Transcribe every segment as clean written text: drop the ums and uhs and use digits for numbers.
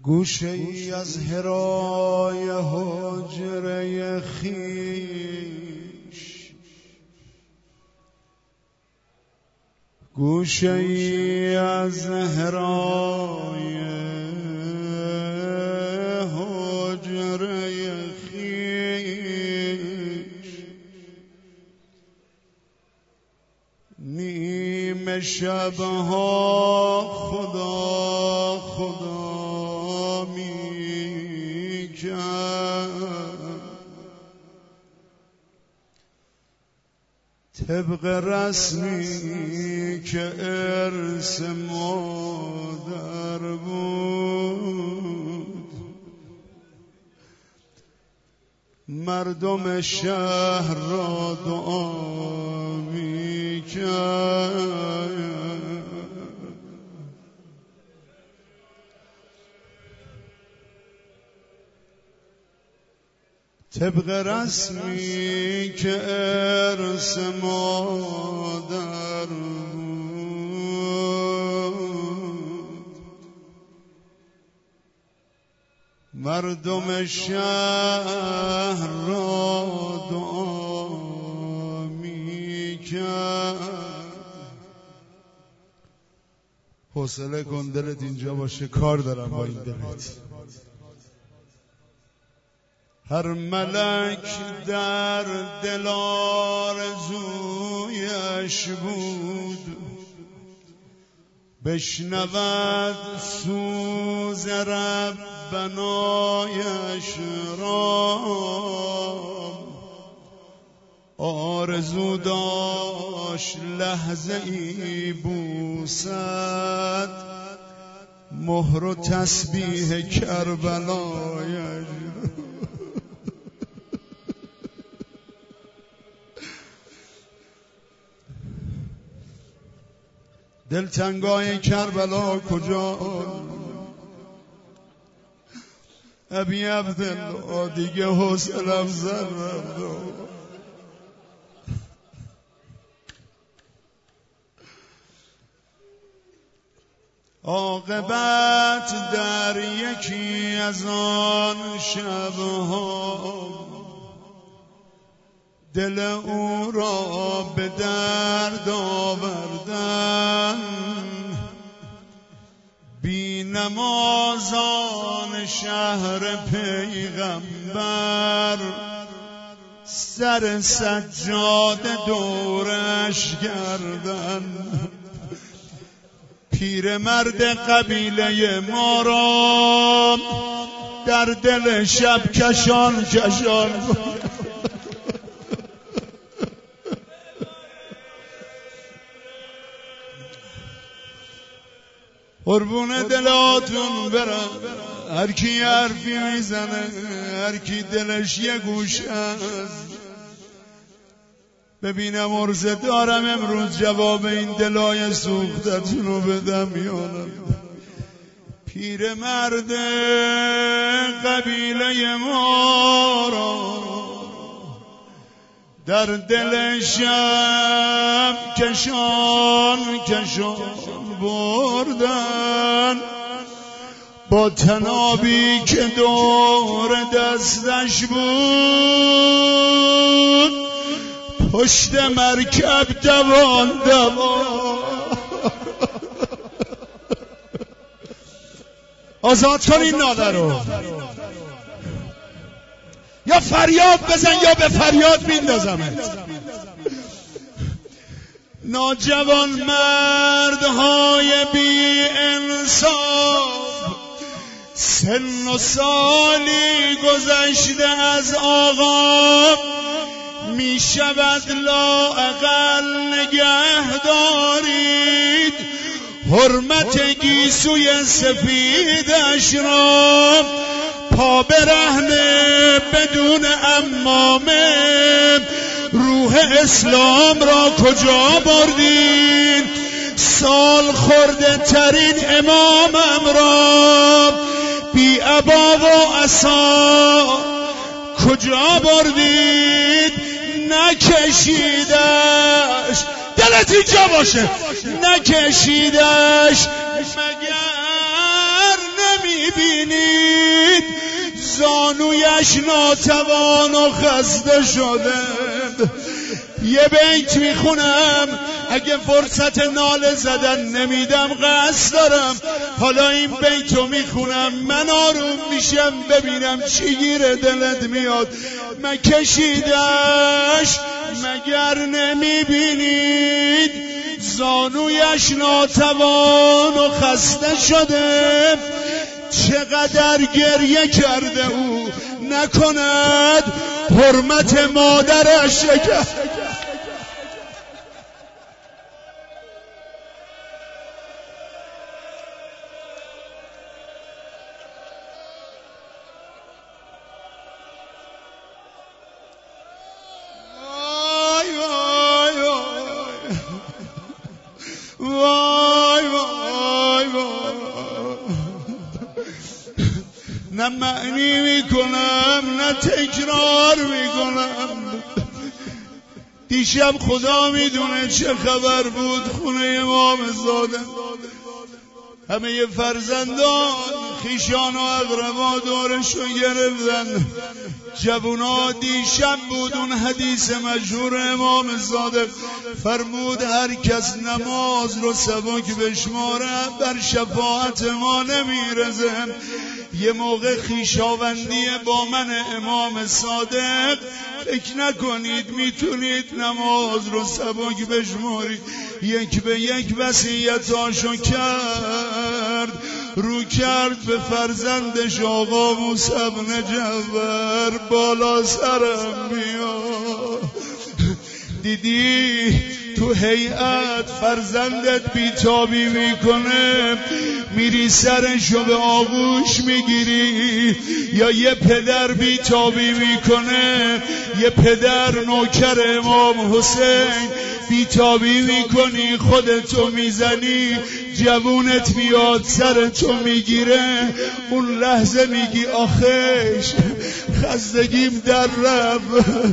گوشه ای از هرای حجره خویش، گوشه ای از هرای حجره خویش، نیمه شبها خدا خدا طبق رسمی که ارث مادر بود، مردم شهر را دعا می‌کرد. طبق رسمی که ارث مادر بود، مردم شهر را دعا می‌کرد. حوصله کن، دلت اینجا باشه، کار دارم با این دلت. هر ملک در دل آرزویش بود، بشنود سوز ربنایش را. آرزو داشت لحظه ای بوسد مهر و تسبیح کربلایش. دلتنگای کربلا کجا؟ ابی عبدالله دیگه حوصله‌ام سر رفت. عاقبت در یکی از آن شبها دل او را به درد آوردن. بی نمازان شهر پیغمبر سر سجاده دورش کردن. پیرمرد قبیله ما را در دل شب کشان قربون دلاتون برم. هر کی حرفی میزنه، هر کی دلش یه گوش است، ببینم عرضه دارم امروز جواب این دلای سوختتون رو بدم یا نه. پیرمرد قبیله ما را در دل شب کشان بردن. با تنابی که دور دستش بود پشت مرکب دوان آزاد کن این ناله رو، یا فریاد بزن یا به فریاد میندازمت. ناجوان مردهای بی انصاف، سن و سالی گذشته از آقا، می شود لااقل نگه دارید حرمت گیسوی سفیدش را. پا برهنه بدون عمامه، روح اسلام را کجا بردین؟ سال خورده ترین امامم را بی عبا و عصا کجا بردید؟ نکشیدش، دلت اینجا باشه، نکشیدش مگر نمی نمیبینید زانویش ناتوان و خسته شده. یه بیت میخونم اگه فرصت ناله زدن نمیدم قصد دارم، حالا این بیتو میخونم من آروم میشم ببینم چی گیره دلت میاد. مکشیدش مگر نمیبینید زانویش ناتوان و خسته شده. چقدر گریه کرده او نکند حرمت مادرش شکر. نه معنی میکنم نه تکرار میکنم. دیشب خدا میدونه چه خبر بود خونه امام زاده. همه فرزندان خیشان و اقربا دورشو گرفتن. جوونا دیشب بود اون حدیث مشهور امام صادق فرمود هر کس نماز رو سبک بشماره بر شفاعت ما نمیرزه. یه موقع خیشاوندی با من امام صادق، فکر نکنید میتونید نماز رو سبک بشمارید. یک به یک وصیتاشو کرد، رو کرد به فرزندش آقا موسی بن جعفر بالا سرم بیاد. دیدی تو هیئت فرزندت بیتابی میکنه، میری سرشو به آغوش میگیری، یا یه پدر بیتابی میکنه، یه پدر نوکر امام حسین بیتابی میکنی خودتو میزنی، جوونت بیاد سرتو میگیره، اون لحظه میگی آخیش خستگیم در رب.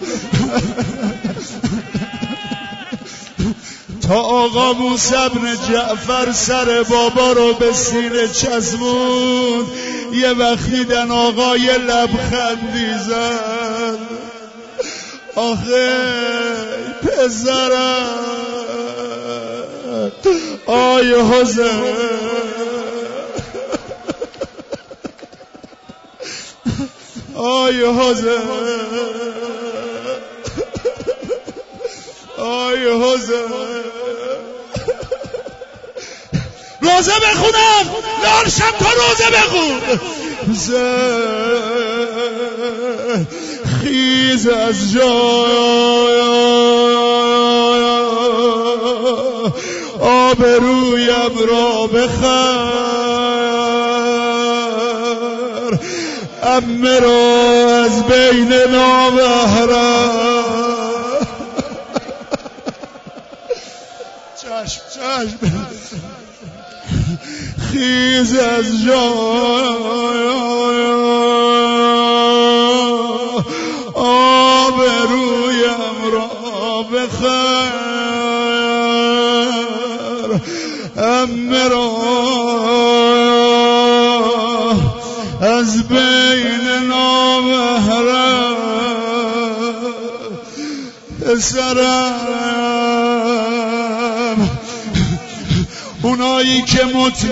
تا آقا موسی بن جعفر سر بابا رو به سینه چسبون، یه وقتی دن آقا یه لبخندی زد، آخه پسرم آی حسین، آی حسین، آی حسین. روزه بخونم لالشم تا روزه بخون. خیز از جای آبرویم را بخر، عمه را از بین نامحرم. چشم چشم. خیز از جای آبرویم را بخر، عمه را از بین نامحرم. پسرم اونایی که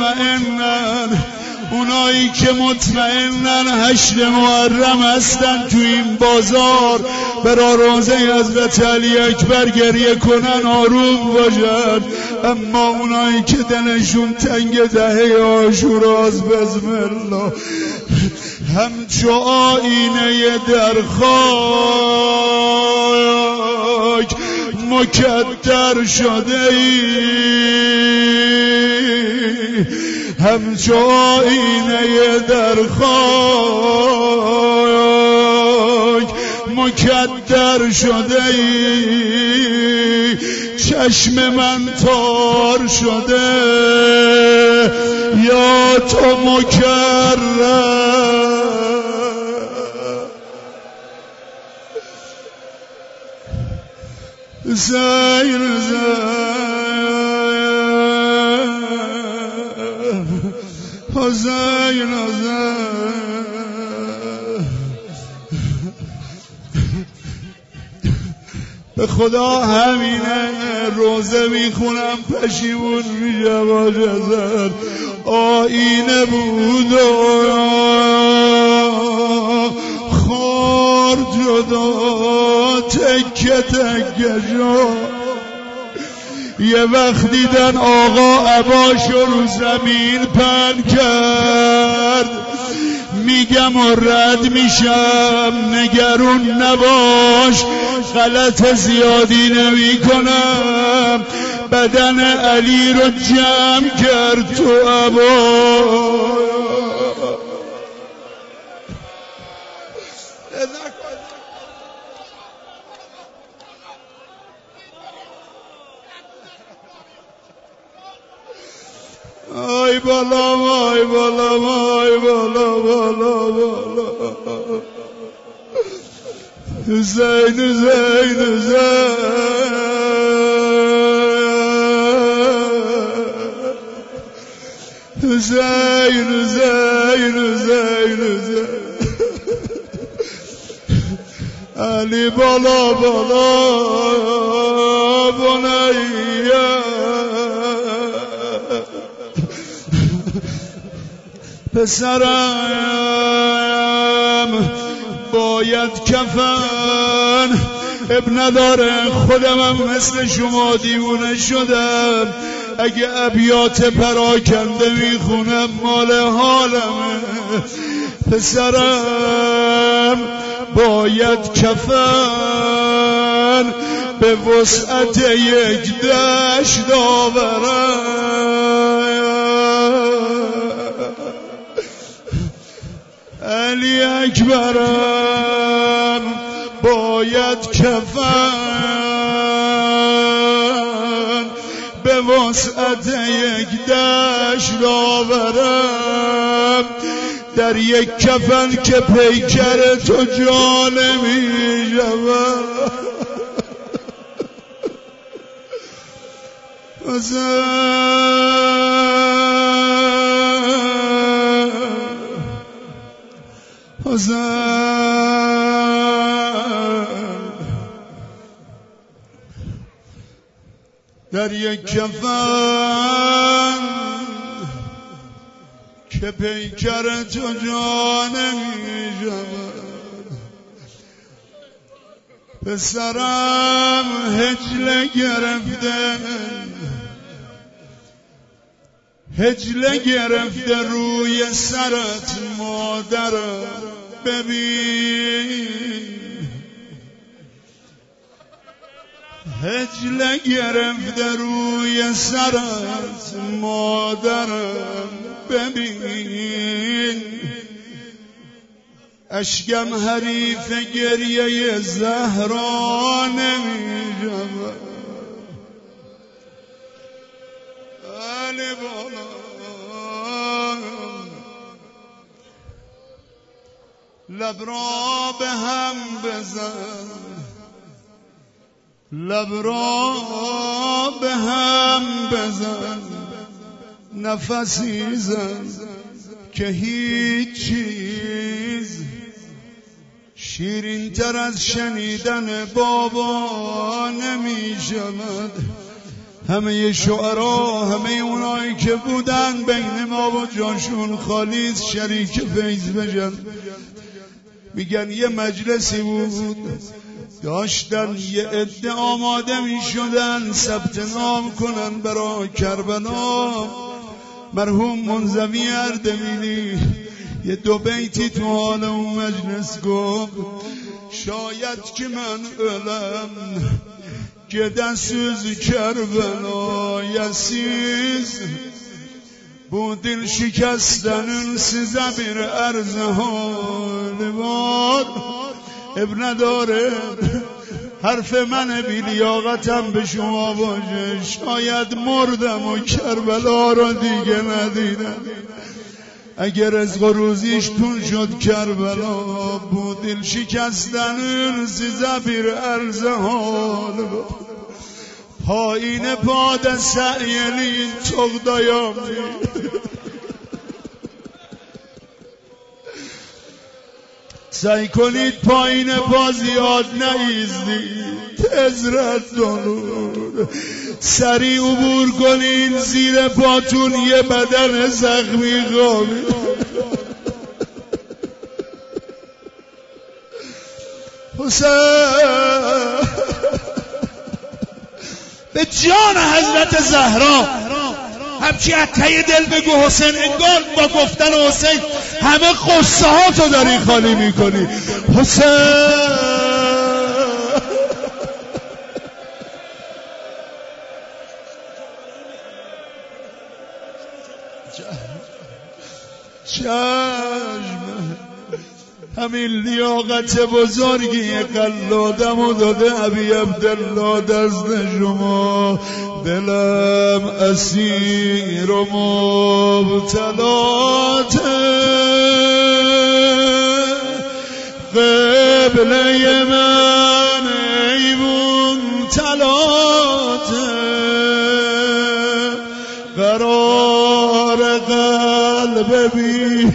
مطمئنن 8 محرم هستن تو این بازار برا روزه حضرت علی اکبر گریه کنن آروم باشن، اما اونایی که دلشون تنگ دهه عاشوراست بسم الله همچو آینه در خاک مکدر شده ای، همچو آینه در خاک مکدر شده ای. چشم من تار شده یا تو مکرر. زیر زیر حسین به خدا همینه روزه میخونم پشیمون میشم آجزر آینه بود و خورد جدا تکه تکه شد یه وقت دیدن آقا عباشو رو زمین پهن کرد میگم و رد میشم نگرون نباش غلط زیادی نمی کنم بدن علی رو جمع کرد تو عبا آی بالا آی بالا آی بالا بالا بالا حسین حسین حسین حسین حسین حسین علی بالا بالا بنیه پسرم باید کفن اب نداره خودم هم مثل شما دیوونه شدم اگه ابیات پراکنده میخونم مال حالمه پسرم باید کفن به وسعت یک دشت آورم علی اکبرم باید کفن به وسعت یک دشت آورم در یک کفن که پیکر تو جا نمی شود در یک کفن که پیکر تو جا نمی شود پسرم هجله گرفته روی سرت مادرم ببین هجله گرفته روی سرت مادرم ببین اشکم حریف گریه زهرا نمی شود علی بالا لب را به هم بزن لب را به هم بزن نفسی زن که هیچ چیز شیرین تر از شنیدن بابا نمی شود همه شعرا همه اونایی که بودن بین ما و جاشون خالیز شریک فیض بشن میگن یه مجلسی بود داشتن یه عده آماده می شدن ثبت نام کنن برای کربلا مرحوم منزوی اردبیلی یه دو بیتی تو حال اون مجلس گفت شاید که من ölem Gedesiz Kerbela'yesiz Bu dil şikestenin size bir erz hali var اب نداره حرف من بی لیاقتم به شما باشه شاید مردم و کربلا را دیگه ندیدم اگر رزق و روزیش تون شد کربلا bu dil şikestenin size bir erz hali var پایین پاد سعیلی çok dayanmıyor سعی کنید پایین پا زیاد نایستید، تزرد دانور سریع عبور کنین، زیر پاتون یه بدن زخمی خوابید. حسین به جان حضرت زهرا همچی ته دل بگو حسین، انگار با گفتن حسین همه قصه ها تو داری خالی میکنی. حسین چشم همین لیاقت بزرگی قلادمو داده ابی عبدالله دست شما، دلم اسیر و مبتلات قبله من ای مبتلات قرار قلب بی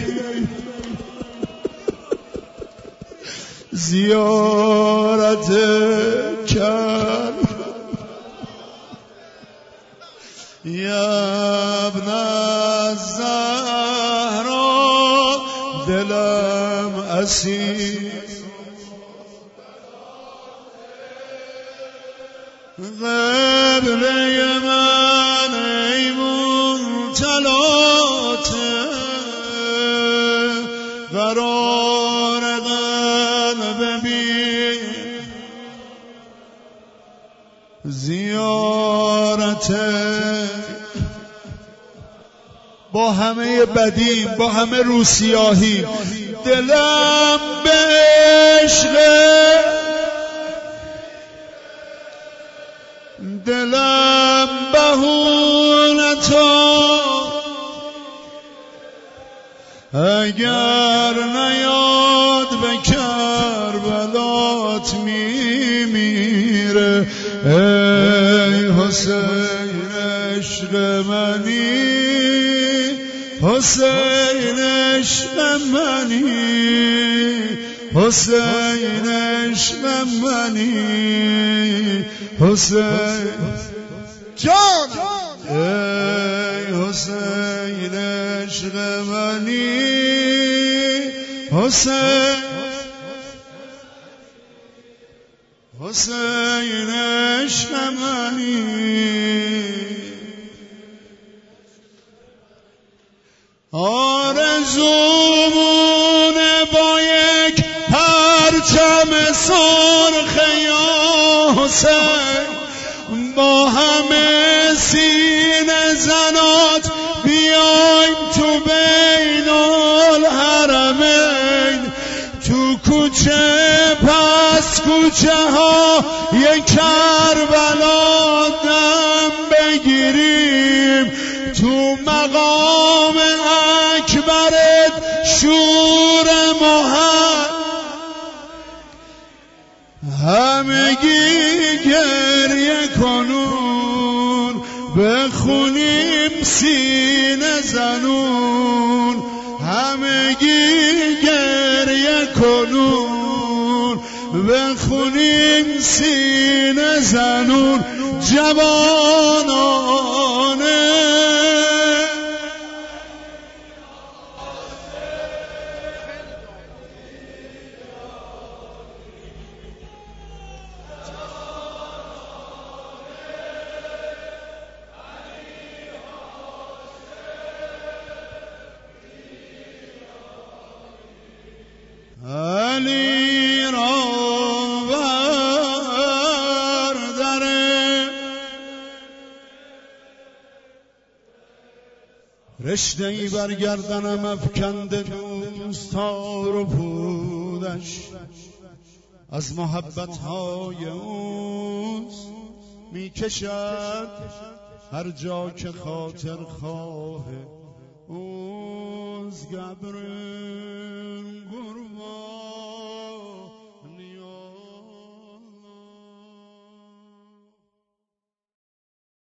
زیارت کرد. یا ابن الزهرا دلم اسیر قبله من ای مبتلات قرار قلب بی زیارت. با همه بدیم، با همه روسیاهی، دلم به عشق، دلم بهونتا اگر نیاد به کربلات میمیره. ای حسین عشق منی، حسین عشق منی، حسین عشق منی، حسین جان ای حسین عشق منی، حسین حسین عشق منی. آرزومونه با یک پرچم سرخ یا حسین، با همه سینه زنات بیایم تو بین الحرمین، تو کوچه پس کوچه ها یک کربلا دم بگیریم، تو مقام اکبرت شور همگی گریه کنون، بخونیم سینه زنون، همگی گریه کنون، بخونیم سینه زنون. جوانانه علی را بردره، رشته ای برگردنم افکنده دوستار و پودش، از محبت های اوست می کشد هر جا که خاطر خواه اوز گبرن قربان.